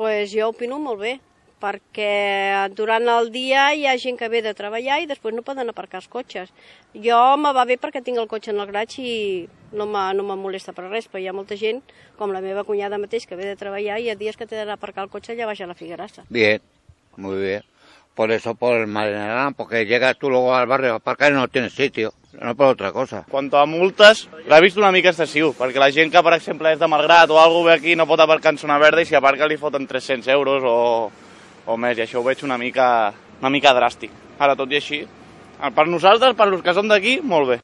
Doncs jo opino molt bé, perquè durant el dia hi ha gent que ve de treballar i després no poden aparcar els cotxes. Jo me va bé perquè tinc el cotxe en el garatge i no me molesta per res, però hi ha molta gent, com la meva cunyada mateix, que ve de treballar i hi ha dies que té d'anar a aparcar el cotxe allà baix a la Figuerassa. Bien, muy bien. Por eso, por el Marinalán, porque llegas tú luego al barrio a aparcar y no tienes sitio, no por otra cosa. Quant a multes, l'he vist una mica excessiu, perquè la gent que, per exemple, és de Malgrat o algú ve aquí no pot aparcar en zona verda i si aparca li foten 300 euros o més, i això ho veig una mica dràstic. Ara, tot i així, per nosaltres, per los que som d'aquí, molt bé.